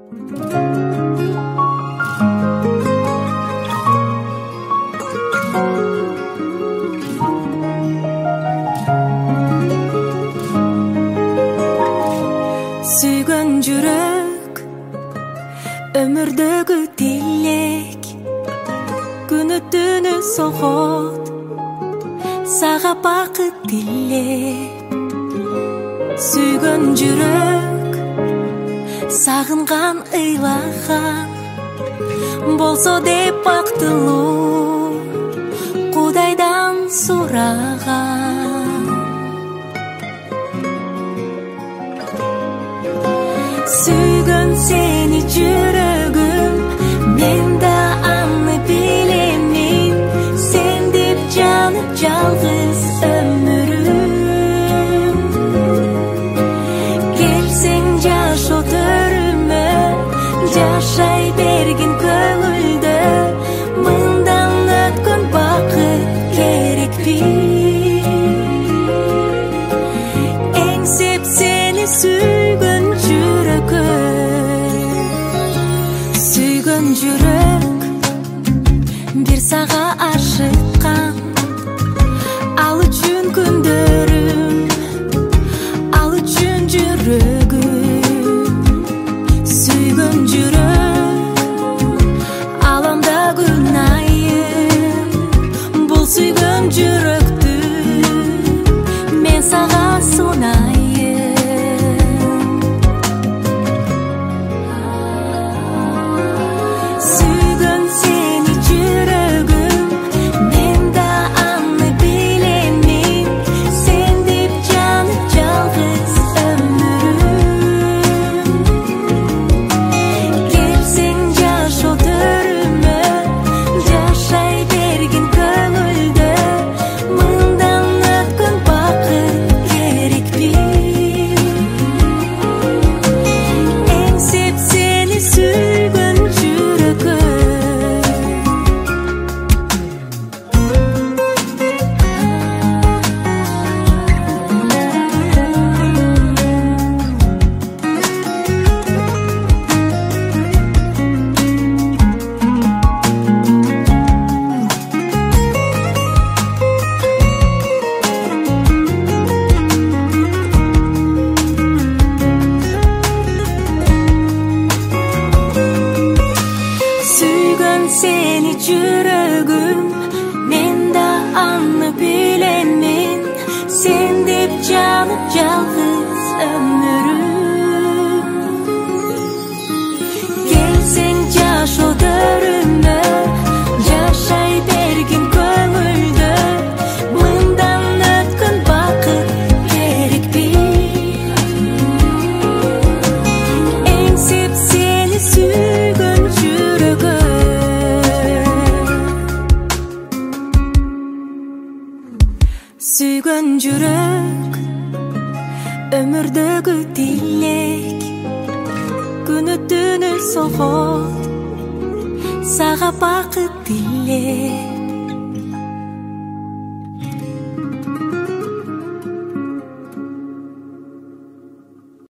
Сүйгөн жүрөк өмүрдөгү тилек, күнү түнү согот сага бакыт тилеп. Сүйгөн жүрөк сагынган ыйлаган болсо деп бактылуу Кудайдан сураган. Сүйгөн сени жүрөгүм, мен да аны билемин, сен деп жанып жалгыз өмүрүм. Келсең жашоо төрүмө, жашай бергин көңүлдө, мындан өткөн бакыт керекпи? Эңсеп сени сүйгөн жүрөк бир сага ашыккан, ал үчүн күндөрүм, ал үчүн жүрөгүм. Сүйгөн жүрөк аламда күн айым, бул сүйгөн жүрөктү мен сага сунайым. Seni жүрөгүm, мен да аны билемин, сен деп жанып жалгыз өмүрүм. Келсең жашоо төрүмө, жашай бергин көңүлдө, мындан өткөн бакыт керекпи? Эңсеп сени сүйгөн жүрөгүм. Сүйгөн жүрөк өмүрдөгү тилек, күнү түнү согот сага бакыт тилеп.